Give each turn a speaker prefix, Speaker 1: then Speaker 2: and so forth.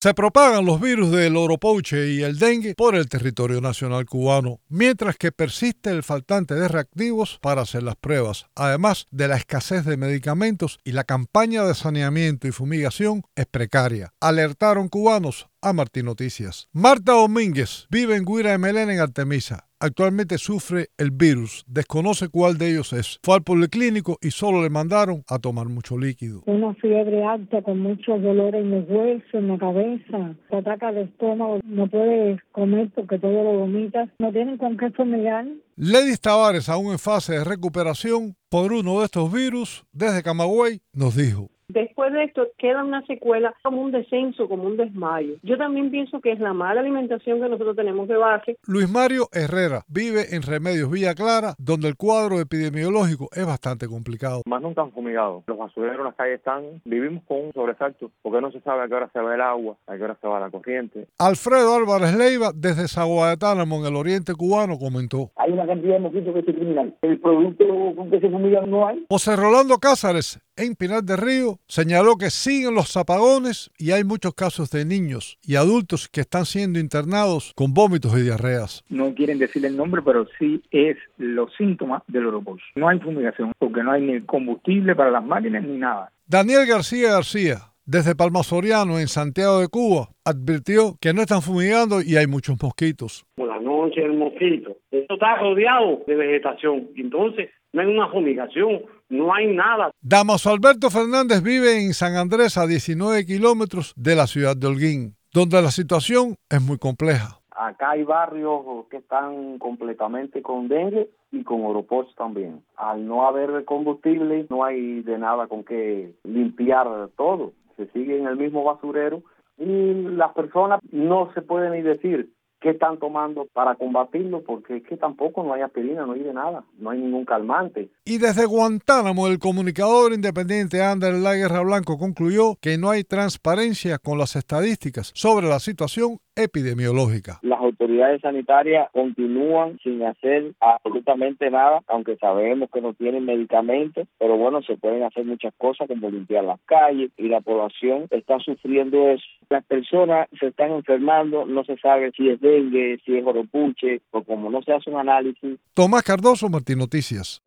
Speaker 1: Se propagan los virus del oropouche y el dengue por el territorio nacional cubano, mientras que persiste el faltante de reactivos para hacer las pruebas, además de la escasez de medicamentos y la campaña de saneamiento y fumigación es precaria, alertaron cubanos a Martín Noticias. Marta Domínguez vive en Guira de Melena, en Artemisa. Actualmente sufre el virus, desconoce cuál de ellos es. Fue al policlínico y solo le mandaron a tomar mucho líquido.
Speaker 2: Una fiebre alta con muchos dolores en los huesos, en la cabeza, te ataca el estómago, no puedes comer porque todo lo vomitas, no tienen con qué fumigar.
Speaker 1: Ledis Tavares, aún en fase de recuperación por uno de estos virus, desde Camagüey, nos dijo:
Speaker 3: después de esto queda una secuela como un descenso, como un desmayo. Yo también pienso que es la mala alimentación que nosotros tenemos de base.
Speaker 1: Luis Mario Herrera vive en Remedios Villa Clara, donde el cuadro epidemiológico es bastante complicado.
Speaker 4: Más nunca han fumigado. Los basureros en las calles están, vivimos con un sobresalto, porque no se sabe a qué hora se va el agua, a qué hora se va la corriente.
Speaker 1: Alfredo Álvarez Leiva, desde Zaguadetánamo, en el oriente cubano, comentó:
Speaker 5: hay una cantidad de mosquitos que es criminal. El producto con que se fumiga no hay.
Speaker 1: José Rolando Cázares, en Pinar del Río, señaló que siguen los apagones y hay muchos casos de niños y adultos que están siendo internados con vómitos y diarreas.
Speaker 5: No quieren decir el nombre, pero sí es los síntomas del oropouche. No hay fumigación porque no hay ni combustible para las máquinas ni nada.
Speaker 1: Daniel García, desde Palma Soriano, en Santiago de Cuba, advirtió que no están fumigando y hay muchos mosquitos.
Speaker 6: Por la noche el mosquito. Esto está rodeado de vegetación, entonces no hay una fumigación, no hay nada.
Speaker 1: Damaso Alberto Fernández vive en San Andrés, a 19 kilómetros de la ciudad de Holguín, donde la situación es muy compleja.
Speaker 7: Acá hay barrios que están completamente con dengue y con oropouche también. Al no haber combustible, no hay de nada con qué limpiar todo. Se sigue en el mismo basurero y las personas no se pueden ni decir qué están tomando para combatirlo, porque es que tampoco no hay aspirina, no hay de nada, no hay ningún calmante.
Speaker 1: Y desde Guantánamo, el comunicador independiente Ander La Guerra Blanco concluyó que no hay transparencia con las estadísticas sobre la situación epidemiológica.
Speaker 8: Las autoridades sanitarias continúan sin hacer absolutamente nada, aunque sabemos que no tienen medicamentos, pero bueno, se pueden hacer muchas cosas como limpiar las calles y la población está sufriendo eso. Las personas se están enfermando, no se sabe si es dengue, si es oropouche, o como no se hace un análisis.
Speaker 1: Tomás Cardoso, Martín Noticias.